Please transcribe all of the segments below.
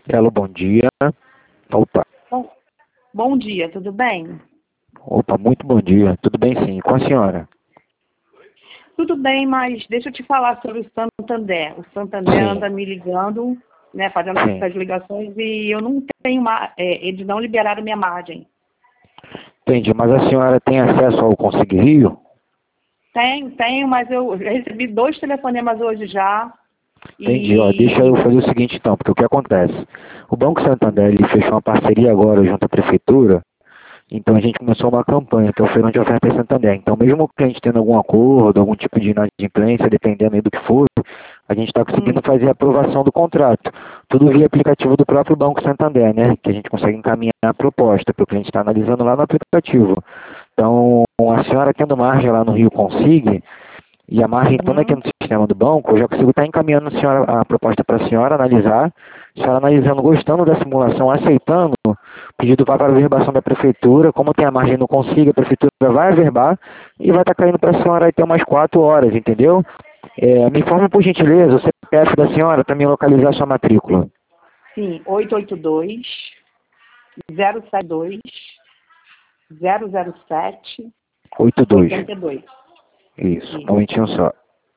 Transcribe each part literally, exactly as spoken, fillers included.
Hello, bom dia. Opa, Bom, bom dia, tudo bem? opa, muito bom dia. Tudo bem sim, com a senhora? Tudo bem, mas deixa eu te falar sobre o Santander. O Santander Sim, anda me ligando, né, fazendo sim. essas ligações e eu não tenho, ma- é, eles não liberaram minha margem. Entendi, mas a senhora tem acesso ao Consigue Rio? Tenho, tenho, mas eu recebi dois telefonemas hoje já Entendi, ó, deixa e... eu fazer o seguinte então, porque o que acontece? O Banco Santander, ele fechou uma parceria agora junto à Prefeitura. Então a gente começou uma campanha, que é o Feirão de Ofertas Santander. Então mesmo o cliente tendo algum acordo, algum tipo de inadimplência, dependendo aí do que for, a gente está conseguindo Hum, fazer a aprovação do contrato. Tudo via aplicativo do próprio Banco Santander, né? Que a gente consegue encaminhar a proposta, para o cliente estar analisando lá no aplicativo. Então, a senhora tendo margem lá no Rio Consigue, e a margem toda aqui uhum, no sistema do banco, eu já consigo estar encaminhando a, senhora, a proposta para a senhora analisar. A senhora analisando, gostando da simulação, aceitando, o pedido vai para a averbação da prefeitura. Como tem a margem no Consiga, a prefeitura vai averbar e vai estar caindo para a senhora até umas quatro horas, entendeu? É, me informe por gentileza o C P F da senhora para me localizar sua matrícula. sim, oito oito dois, zero sete dois, zero zero sete, oito dois. oitenta e dois. Isso, um Isso. momentinho só.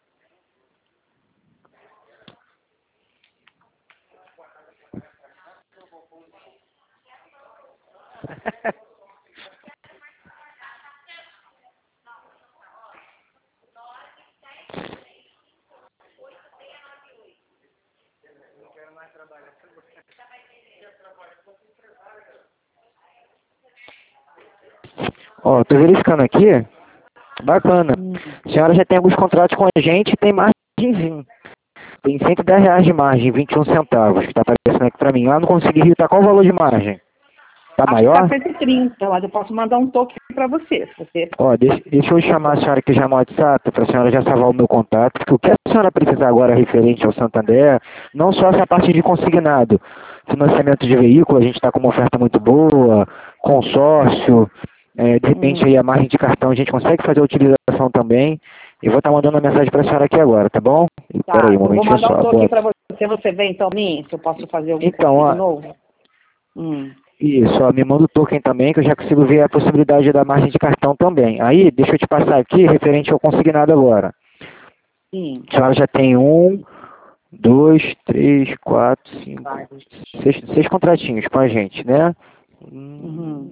Ó, tô verificando aqui. Bacana. Hum. A senhora já tem alguns contratos com a gente e tem margenzinho. Tem cento e dez reais de margem, vinte e um centavos, que está aparecendo aqui para mim. Lá no Consegui Rio, tá qual o valor de margem? Tá Acho que está maior? cento e trinta, mas eu posso mandar um toque para você, se você Ó, deixa, deixa eu chamar a quiser. senhora aqui já no WhatsApp, para a senhora já salvar o meu contato, porque o que a senhora precisar agora referente ao Santander, não só essa parte de consignado, financiamento de veículo, a gente está com uma oferta muito boa, consórcio, é, de repente Hum. aí a margem de cartão a gente consegue fazer a utilização também. Eu vou estar mandando a mensagem para a senhora aqui agora, tá bom? Espera aí Tá, um eu vou momentinho mandar um só. toque Boa. para você, você vê então mim, se eu posso fazer algum Então, pedido ó, novo. Hum. isso, ó, me manda o token também, que eu já consigo ver a possibilidade da margem de cartão também. Aí, deixa eu te passar aqui, referente ao consignado agora. Sim. A senhora já tem um, dois, três, quatro, cinco, Vários. seis, seis contratinhos com a gente, né? Uhum. Hum,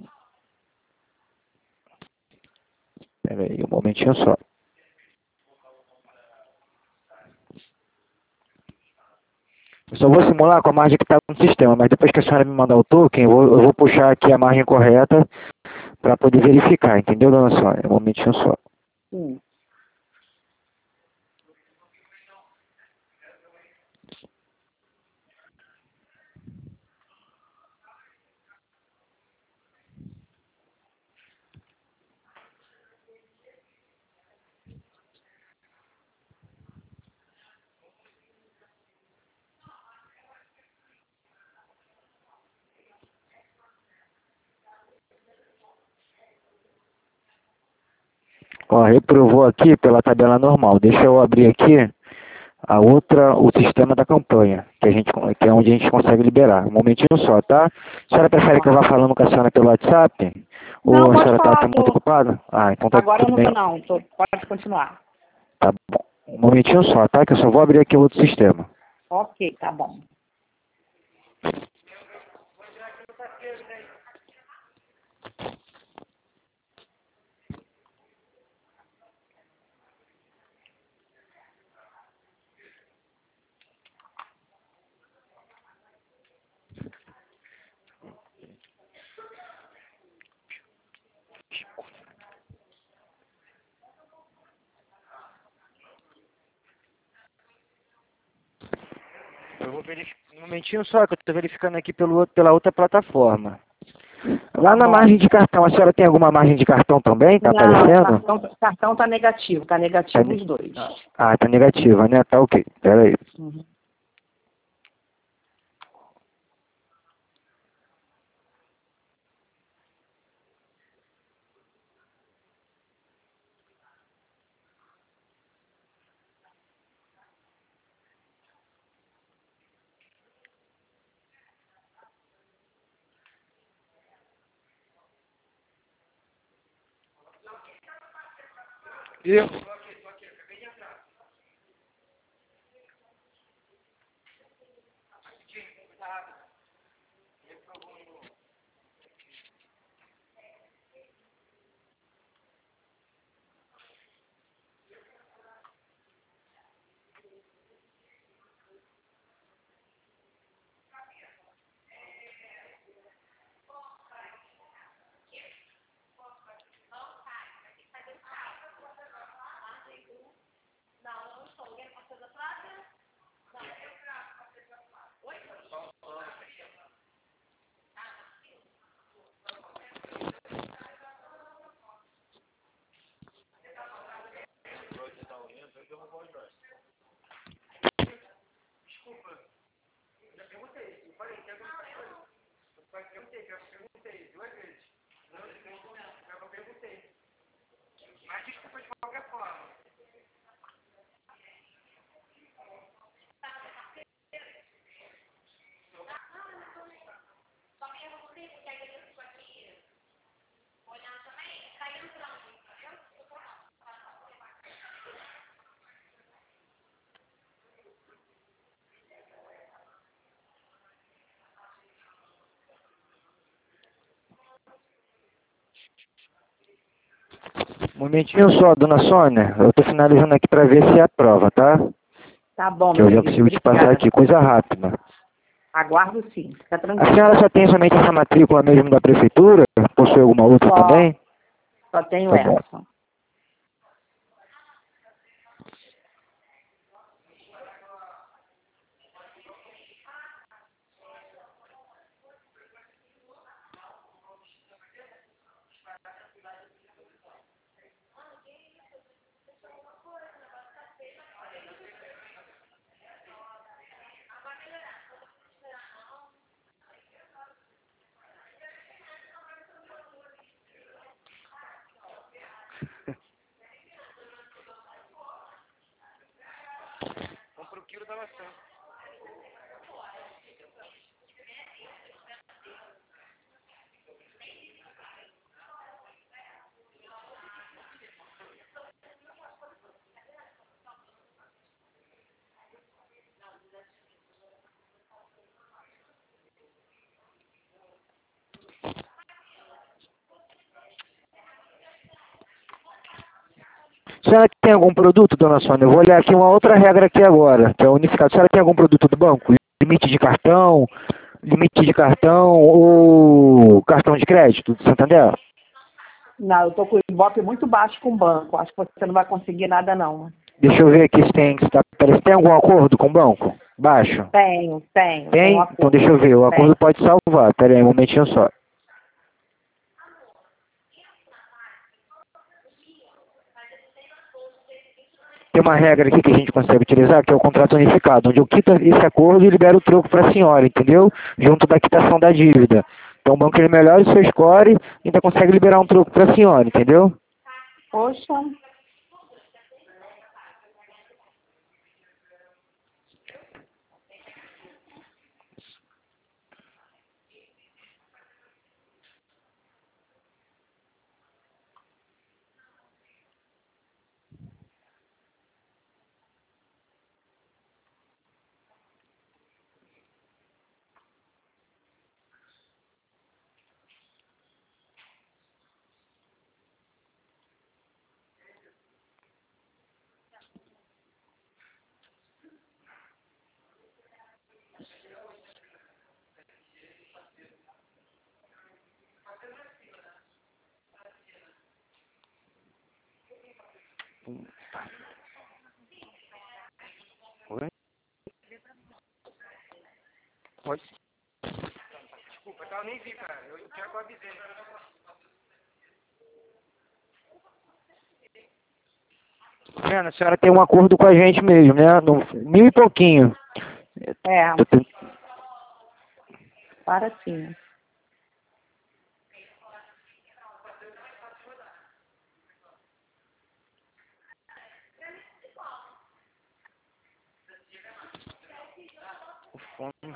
pera aí, um momentinho só. Eu só vou simular com a margem que está no sistema, mas depois que a senhora me mandar o token, eu vou, eu vou puxar aqui a margem correta para poder verificar, entendeu, dona Sônia? Um momentinho só. Sim. Ó, reprovou aqui pela tabela normal. Deixa eu abrir aqui a outra, o sistema da campanha, que, a gente, que é onde a gente consegue liberar. Um momentinho só, tá? A senhora prefere que eu vá Tá. falando com a senhora pelo WhatsApp? Ou Não, a pode senhora está falar, muito tô. ocupada? Ah, então tá Agora eu tudo não bem. tô não, tô. Pode continuar. Tá bom. Um momentinho só, tá? Que eu só vou abrir aqui o outro sistema. Ok, tá bom. Eu vou verificar. Um momentinho só, que eu estou verificando aqui pelo, outro- pela outra plataforma. Lá Tá na bom. margem de cartão, a senhora tem alguma margem de cartão também? Tá Não, aparecendo? cartão, cartão tá negativo, tá Tá, negativo ne- os dois. ah, tá negativa, né? Tá ok. Pera aí. Uhum. Eu. Um momentinho só, dona Sônia. Eu tô finalizando aqui para ver se é a prova, tá? Tá bom, Que eu meu já querido. consigo te passar Obrigada. aqui, coisa rápida. Aguardo sim. Fica A tranquilo. senhora só tem somente essa matrícula mesmo da prefeitura? Possui alguma outra Só, também? só tenho Tá bom. essa. Compra o quilo da maçã. A senhora tem algum produto, dona Sônia? Eu vou olhar aqui uma outra regra aqui agora, que é unificado. A senhora tem algum produto do banco? Limite de cartão, limite de cartão ou cartão de crédito do Santander? Não, eu tô com o Ibope muito baixo com o banco. Acho que você não vai conseguir nada, não. Deixa eu ver aqui se tem, se tá, pera, tem algum acordo com o banco? Baixo? Tenho, tenho. Tem? Tenho um Então acordo. deixa eu ver, o acordo Tenho. pode salvar. Pera aí, um momentinho só. Tem uma regra aqui que a gente consegue utilizar, que é o contrato unificado, onde eu quito esse acordo e libero o troco para a senhora, entendeu? Junto da quitação da dívida. Então o banco ele melhora o seu score e ainda consegue liberar um troco para a senhora, entendeu? Poxa. Oi? Pode. Desculpa, eu nem vi, cara. Eu quero que eu avisei. Vendo, a senhora tem um acordo com a gente mesmo, né? No, mil e pouquinho. É, Tô ten- para sim. o fone.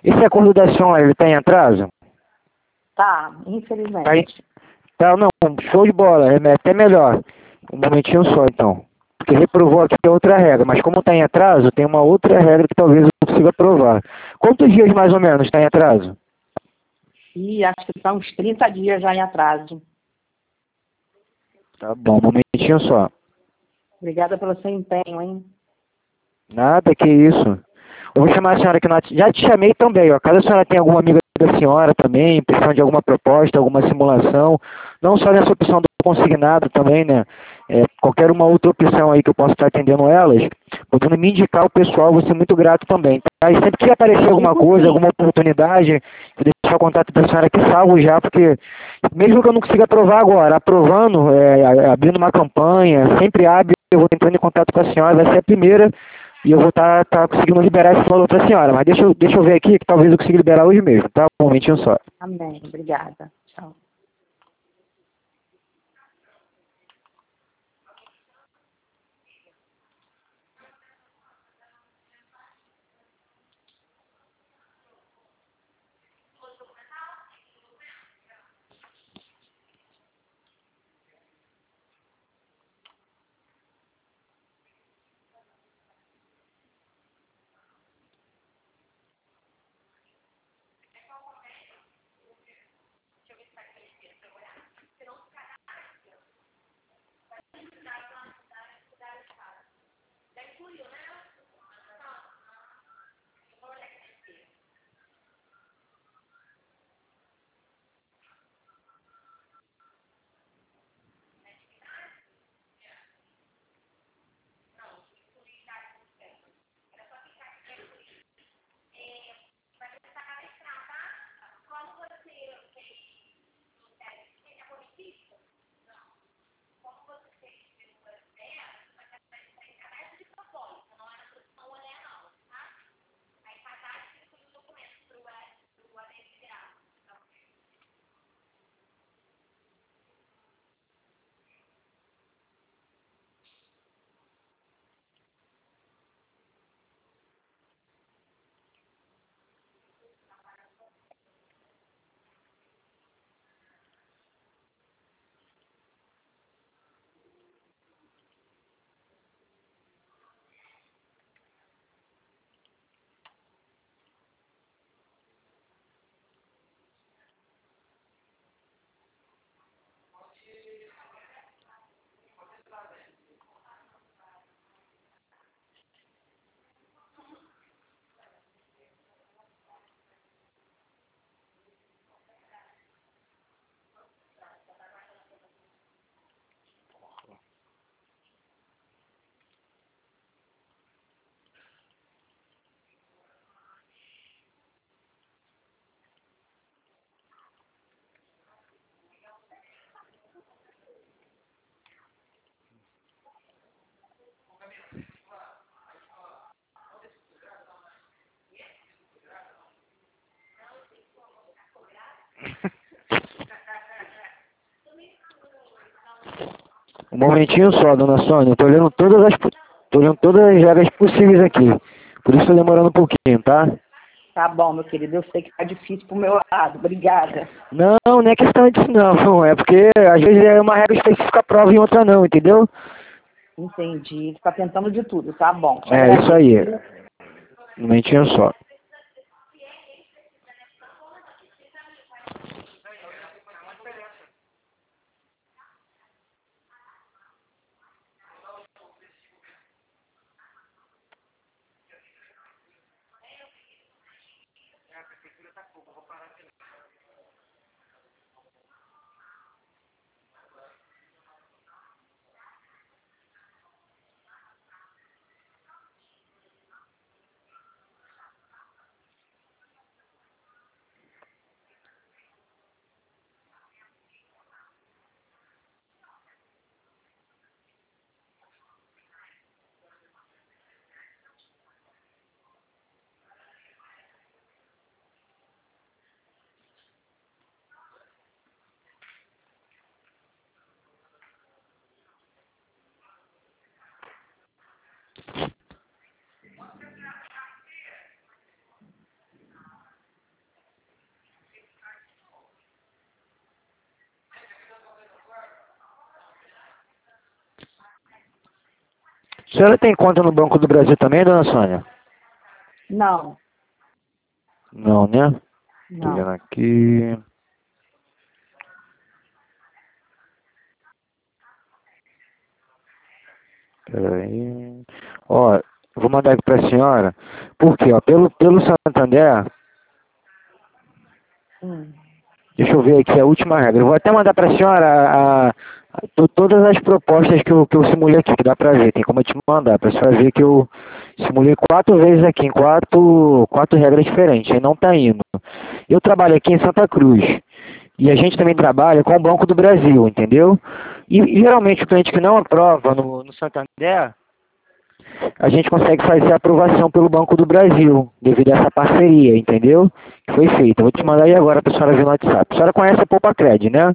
Esse acordo da senhora, ele está em atraso? Tá, Tá, em- infelizmente. tá, não, show de bola, é até melhor. Um momentinho só, então. Porque reprovou aqui outra regra, mas como está em atraso, tem uma outra regra que talvez eu consiga aprovar. Quantos dias mais ou menos está em atraso? E acho que são uns trinta dias já em atraso. Tá bom, um momentinho só. Obrigada pelo seu empenho, hein? Nada, que isso. Eu vou chamar a senhora aqui no WhatsApp. Já te chamei também, ó. Caso a senhora tenha alguma amiga da senhora também, precisando de alguma proposta, alguma simulação, não só nessa opção do consignado também, né? É, qualquer uma outra opção aí que eu possa estar atendendo elas, podendo me indicar o pessoal, vou ser muito grato também, tá? E sempre que aparecer alguma Indico coisa, sim. alguma oportunidade, vou deixar o contato da senhora aqui salvo já, porque mesmo que eu não consiga aprovar agora, aprovando, é, abrindo uma campanha, sempre abre, eu vou entrando em contato com a senhora, vai ser a primeira e eu vou estar tá, tá conseguindo liberar esse valor para a senhora. Mas deixa eu, deixa eu ver aqui, que talvez eu consiga liberar hoje mesmo, tá? Um momentinho só. Amém. Obrigada. Tchau. Um momentinho só, dona Sônia. Eu tô olhando todas as, po- tô olhando todas as regras possíveis aqui. Por isso tô demorando um pouquinho, tá? Tá bom, meu querido. Eu sei que tá difícil pro meu lado. Obrigada. Não, não é questão disso não. É porque às vezes é uma regra específica a prova e outra não, entendeu? Entendi. Tá tentando de tudo. Tá bom. Te É, isso agradeço. aí. Um momentinho só. A senhora tem conta no Banco do Brasil também, dona Sônia? Não, Não, né? Tô não. vendo aqui. Peraí. Ó, vou mandar aqui pra senhora. Por quê? Ó, pelo, pelo Santander, Hum. deixa eu ver aqui a última regra. Eu vou até mandar pra senhora a, a- to- todas as propostas que eu, que eu simulei aqui, que dá pra ver. Tem como eu te mandar, pra senhora ver que eu simulei quatro vezes aqui, em quatro, quatro regras diferentes. Aí não tá indo. Eu trabalho aqui em Santa Cruz. E a gente também trabalha com o Banco do Brasil, entendeu? E, e geralmente o cliente que não aprova no, no Santander, a gente consegue fazer a aprovação pelo Banco do Brasil, devido a essa parceria, entendeu? Que foi feita. Eu vou te mandar aí agora para a senhora ver no WhatsApp. A senhora conhece a Poupa Cred, né?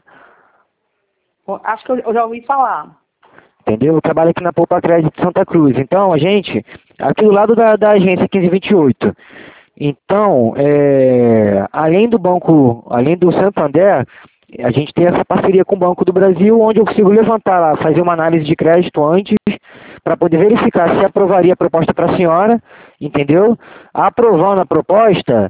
Acho que eu, eu já ouvi falar. Entendeu? Eu trabalho aqui na Poupa Cred de Santa Cruz. Então, a gente, aqui do lado da, da agência quinze vinte e oito. Então, é, além do banco, além do Santander, a gente tem essa parceria com o Banco do Brasil, onde eu consigo levantar lá, fazer uma análise de crédito antes, para poder verificar se aprovaria a proposta para a senhora, entendeu? Aprovando a proposta,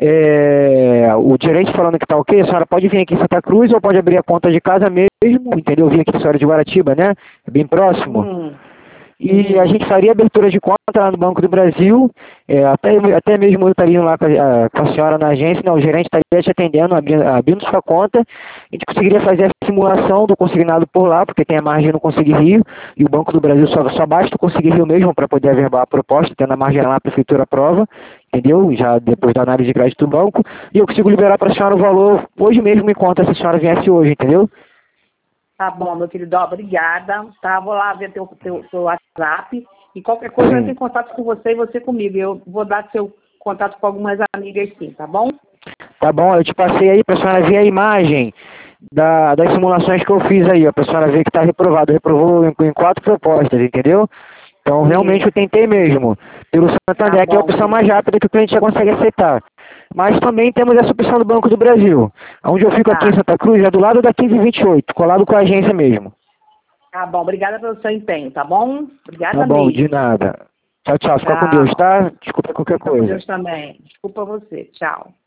é, o gerente falando que está ok, a senhora pode vir aqui em Santa Cruz ou pode abrir a conta de casa mesmo, entendeu? Vir aqui a senhora de Guaratiba, né? É bem próximo. Hum. E a gente faria abertura de conta lá no Banco do Brasil, é, até, até mesmo eu estaria lá com a, com a senhora na agência, não, o gerente estaria te atendendo, abrindo, abrindo sua conta, a gente conseguiria fazer a simulação do consignado por lá, porque tem a margem no Conseguir Rio, e o Banco do Brasil só, só basta o Conseguir Rio mesmo para poder averbar a proposta, tendo a margem lá, a prefeitura aprova, entendeu? Já depois da análise de crédito do banco, e eu consigo liberar para a senhora o valor hoje mesmo, enquanto essa senhora viesse hoje, entendeu? Tá bom, meu querido, obrigada. Tá, vou lá ver teu, teu, teu WhatsApp e qualquer coisa eu Sim. entro em contato com você e você comigo. Eu vou dar seu contato com algumas amigas sim, tá bom? Tá bom, eu te passei aí para a senhora ver a imagem da, das simulações que eu fiz aí, ó, para a senhora ver que está reprovado. Reprovou em, em quatro propostas, entendeu? Então, realmente, Sim. eu tentei mesmo. Pelo Tá Santander, que é a bom, opção querido. mais rápida que o cliente já consegue aceitar. Mas também temos essa opção do Banco do Brasil. Onde eu fico aqui em Tá. Santa Cruz, é do lado da quinze vinte e oito, colado com a agência mesmo. Tá bom, obrigada pelo seu empenho, tá bom? Tá Obrigada bom, de mesmo. nada. Tchau, tchau. Fica com Deus, Tchau. tá? Desculpa qualquer Fica com coisa. Deus também. Desculpa você. Tchau.